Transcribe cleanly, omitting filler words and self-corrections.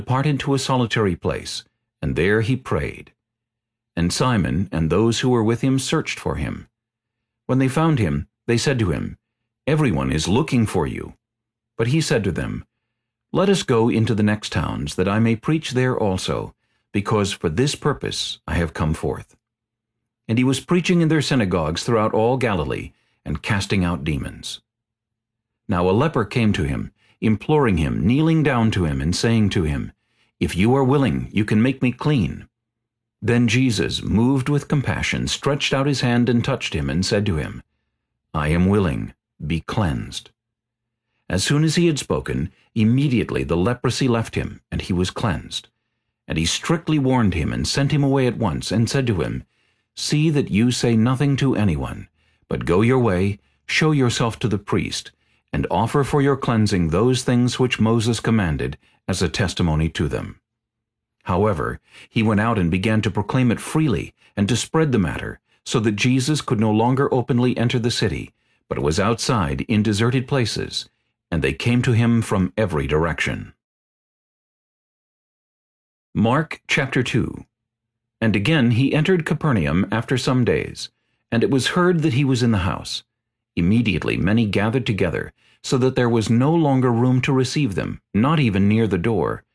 departed to a solitary place, and there he prayed. And Simon and those who were with him searched for him. When they found him, they said to him, "Everyone is looking for you." But he said to them, "Let us go into the next towns, that I may preach there also, because for this purpose I have come forth." And he was preaching in their synagogues throughout all Galilee, and casting out demons. Now a leper came to him, imploring him, kneeling down to him, and saying to him, "If you are willing, you can make me clean." Then Jesus, moved with compassion, stretched out his hand and touched him, and said to him, "I am willing, be cleansed." As soon as he had spoken, immediately the leprosy left him, and he was cleansed. And he strictly warned him, and sent him away at once, and said to him, "See that you say nothing to anyone, but go your way, show yourself to the priest, and offer for your cleansing those things which Moses commanded, as a testimony to them." However, he went out and began to proclaim it freely, and to spread the matter, so that Jesus could no longer openly enter the city, but was outside in deserted places, and they came to him from every direction. Mark chapter 2. And again he entered Capernaum after some days, and it was heard that he was in the house. Immediately many gathered together, so that there was no longer room to receive them, not even near the door,